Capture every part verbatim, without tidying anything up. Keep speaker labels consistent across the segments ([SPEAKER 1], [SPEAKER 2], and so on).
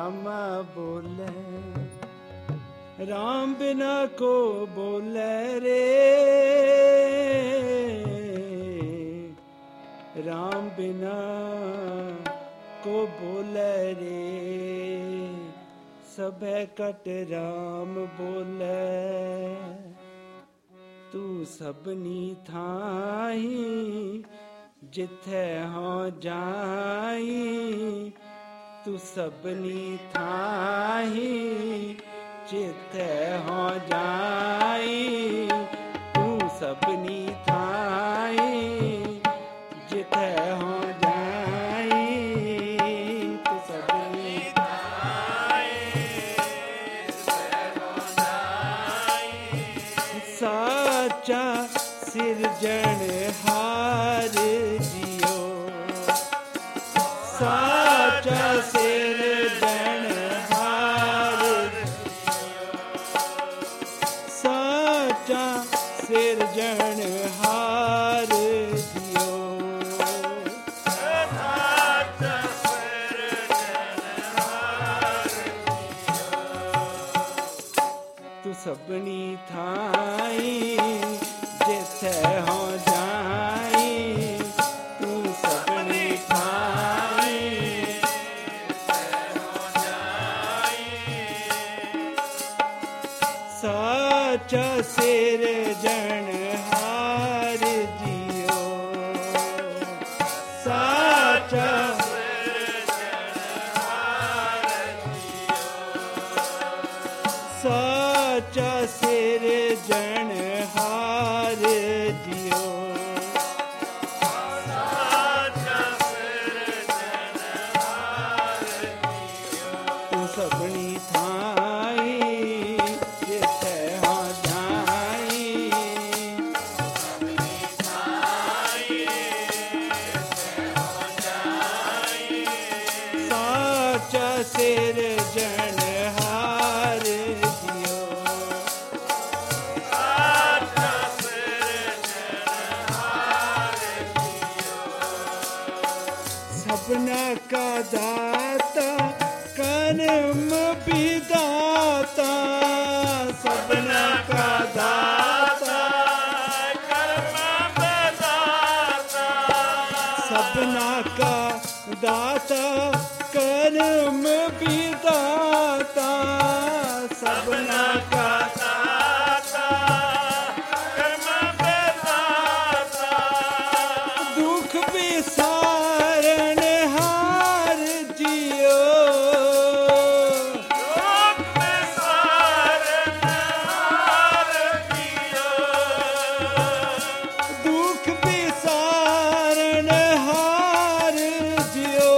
[SPEAKER 1] रामा बोले, राम बिना को बोले रे, राम बिना को बोले रे, सबे कट राम बोले। तू सबनी थाही जिथे हों जाई, तू सबनी थाही जिथे हों जाई, तू सबनी थाही जिथे हों जाई, तू सबनी थाही जिथे हों जाई। साचा सिरजनहार जियो, साचा सिरजनहार जियो, साचा सिरजनहार जियो, साचा सिरजनहार जियो। तू सबनी थाई जिथे हों जाई, तू सबनी थाई जिथे हों जाई। साचा सिरजनहार जियो, साचा सिरजनहार जियो, साचा सिरजनहार जियो, साचा सिरजनहार जियो। तू सबनी थाई जिथे हों जाई, सबनी थाई जिथे हों जाई। साचा सिरजनहार जियो, साचा सिरजनहार जियो। सबना का दाता कर्म विदाता, सबना का दाता कर्म विदाता, सबना का दाता कर्म विदाता, सबना का दाता कर्म विदाता। दुख बिसारन हार जियो, दुख बिसारन हार जियो, दुख बिसारन हार जियो,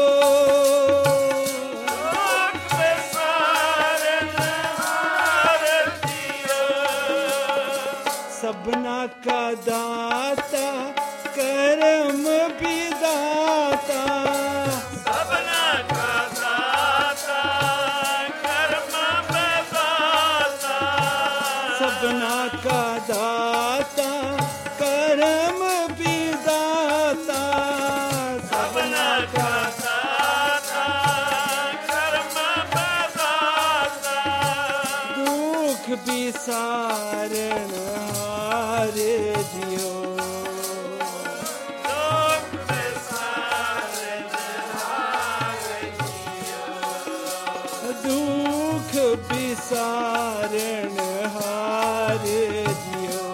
[SPEAKER 1] दुख बिसारन हार जियो। सबना का दाता कर्म विदाता, सबना का दाता कर्म विदाता, सबना का दाता कर्म विदाता, सबना का दाता कर्म विदाता। दुख बिसारन हार जियो, दुख बिसारन हार जियो, दुख बिसारन हार जियो,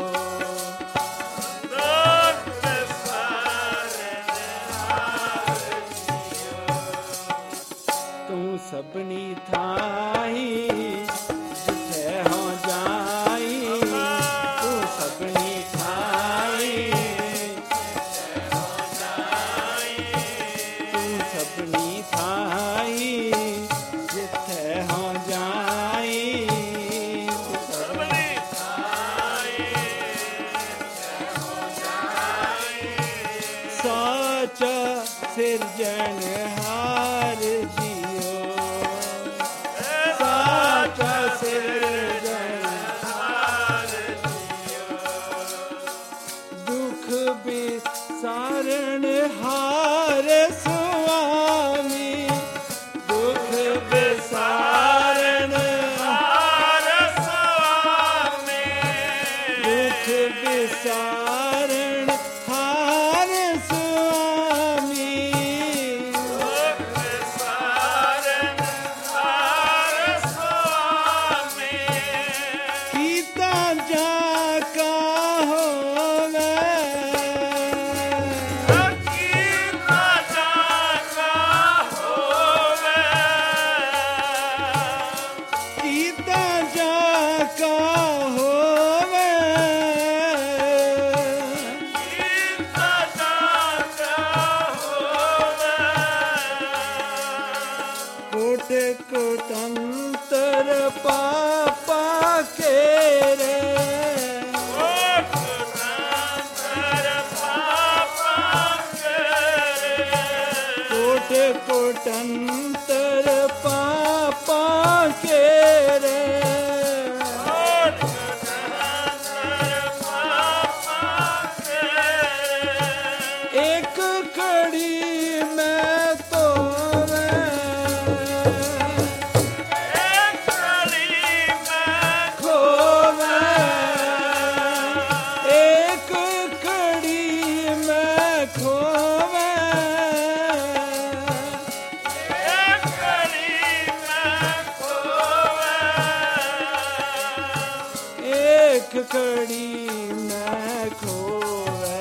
[SPEAKER 1] दुख बिसारन हार जियो। तू सबनी थाई जिथे हों जाई, तू सबनी थाई जिथे हों जाई, तू सबनी थाई जिथे हों जाई, तू सबनी थाई जिथे हों जाई। साचा सिरजनहार जियो, साचा सिरजनहार जियो। दुख बिसारन हार स्वामी, दुख बिसारन विसारण हार स्वामी
[SPEAKER 2] दुख विसारण हार स्वामी
[SPEAKER 1] कीता जा का होवे
[SPEAKER 2] कीता जागा होवे
[SPEAKER 1] कीता जा का होवे
[SPEAKER 2] कीता जागा होवे
[SPEAKER 1] कोट कोटंतर पापा के रे कोट कोटंतर पापा के रे एक कड़ी में तो खोवे एक कड़ी में खोवे एक कड़ी में खोवे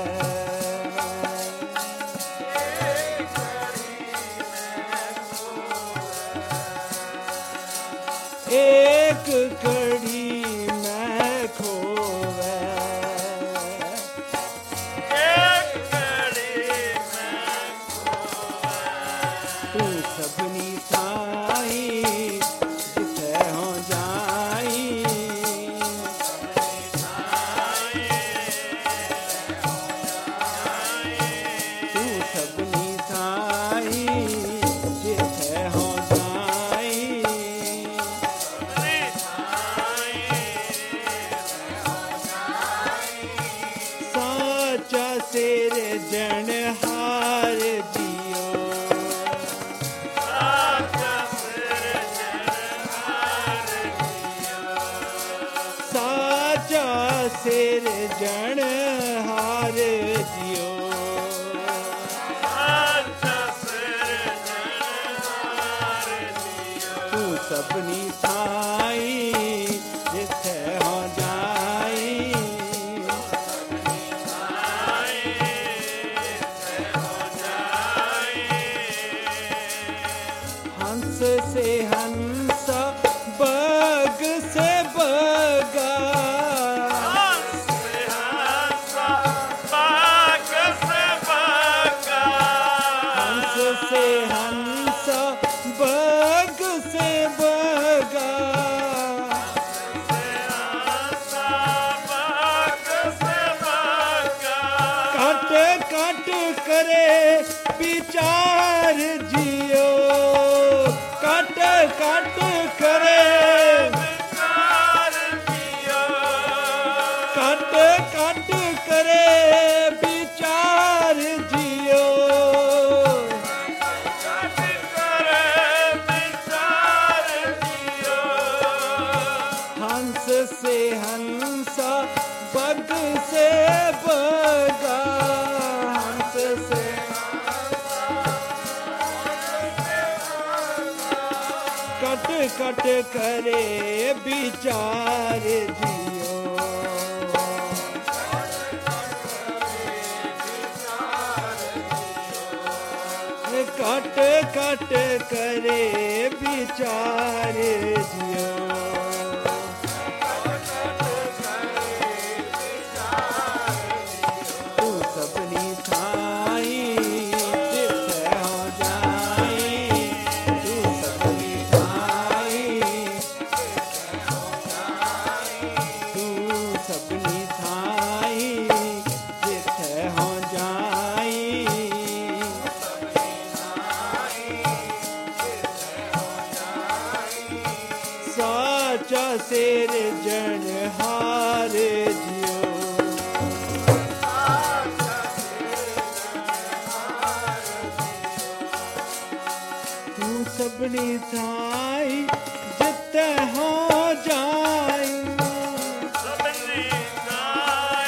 [SPEAKER 1] एक कड़ी में खोवे तू सबनी थाई जिथे हो जाई तू सबनी थाई जिथे हो जाई साचा सिर जन हार दियो साचा सिर जन हार दियो तू सबनी थाई जिथे हो जाई हंस से हंस बग से बगा हंस से हंस बग से बगा कट कट करे विचार जियो कट कट करे कट कट करे विचार जियो हंस से हंस बग से बगा हंस से कट कट करे विचार जियो कट कट करे विचार जियो तू सबनी थाई जिथे हो जाई तू सबनी थाई तू सबनी थाई जिथे हो जाई साचा सिर जन हार जियो तू सबनी थाई जिते हो जाई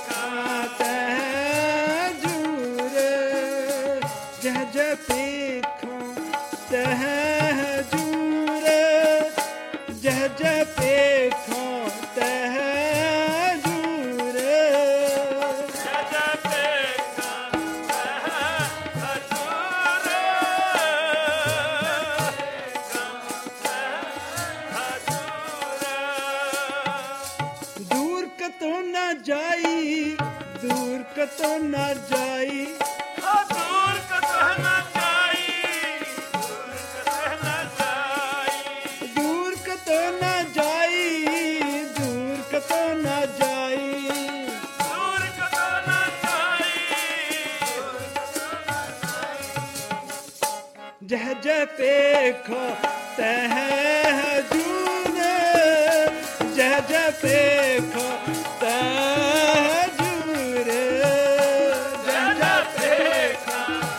[SPEAKER 1] न जाई, दूर कतो न जाई,
[SPEAKER 2] दूर कतह न जाई, दूर कतह न जाई,
[SPEAKER 1] दूर कतो न जाई, दूर कतो न जाई।
[SPEAKER 2] दूर कतह न जाई।
[SPEAKER 1] जह जह पेखो तह हजूर, जह जह पेखो तह हजूर, जह जह पेखो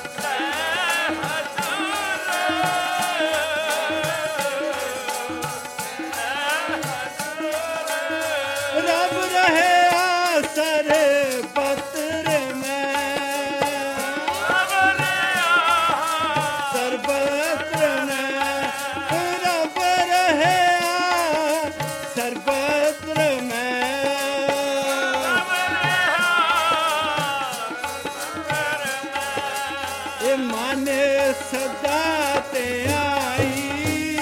[SPEAKER 1] रब रहे आसर पत्र में, सर्वत्र में रब रहे सर्वत्र में। ये माने सदा ते आई,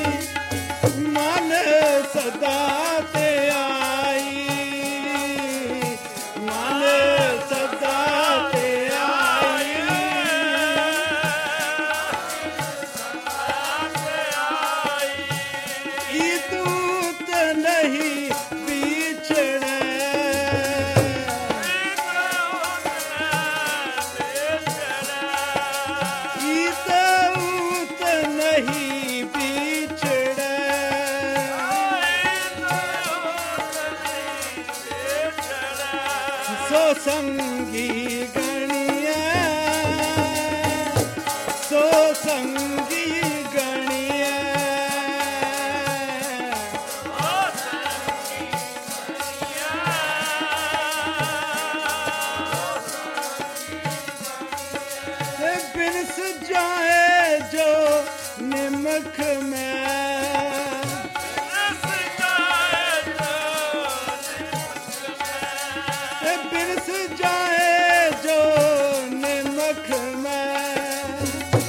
[SPEAKER 1] माने सदा ते आई, माने सदा ते आई। ई दूत नहीं बिछड़े, ई दूत नहीं बिछड़े, सो संगी गणिया, सो संगी गणिया, बिन जाए जो निमक में, बिरस जाए जो निमक में,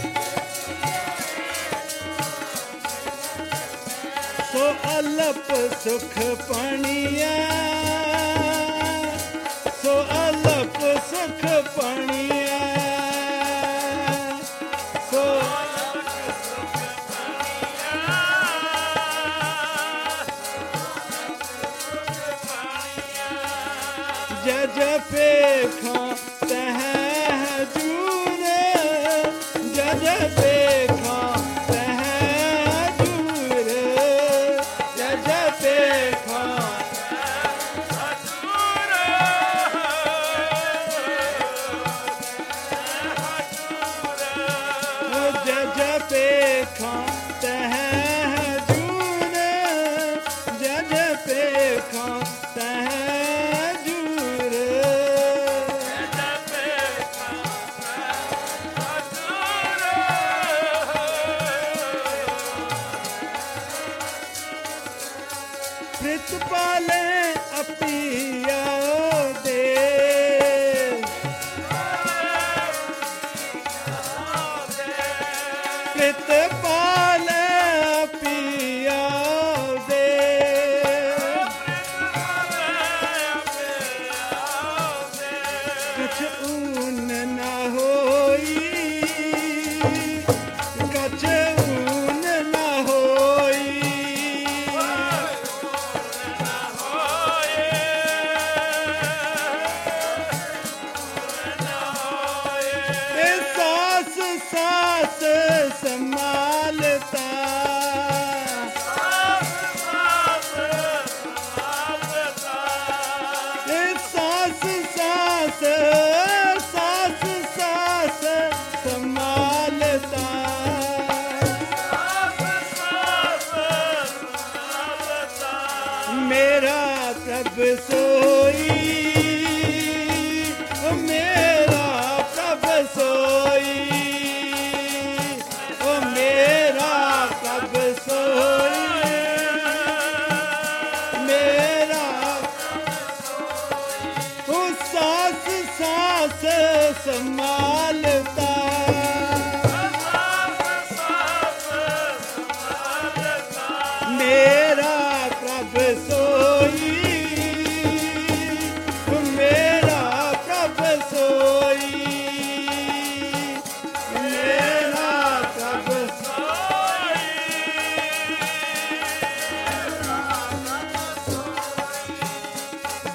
[SPEAKER 1] सो अलप सुख पणिया, सो अलप सुख पणिया, सो जज पेखा तह हजूर, जज पेखा तह हजूर, जज पेखा जज पेखा तह हजूर, जज पेखा तह हजूर। प्रितपाले अपिया दे, प्रितपाले अपिया दे, कछ ऊन न होई, कछ ऊन न होई, ए सास सास संभालता, ए सास सास सास सास संभालता, मेरा प्रभ सोई, मेरा प्रभ सोई, ओ मेरा प्रभ सोई, मेरा ओ सास सास संभालता, मेरा प्रभ सोई,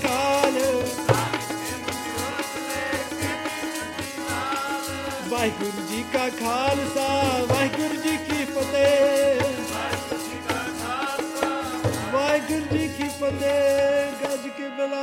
[SPEAKER 1] ਖਾਲ ਵਾਹਿਗੁਰੂ ਜੀ ਕਾ ਖਾਲਸਾ ਵਾਹਿਗੁਰੂ ਜੀ ਕੀ ਫਤਿਹ ਵਾਹਿਗੁਰੂ ਜੀ ਕੀ ਫਤਿਹ ਗੱਜ ਕੇ ਬੁਲਾ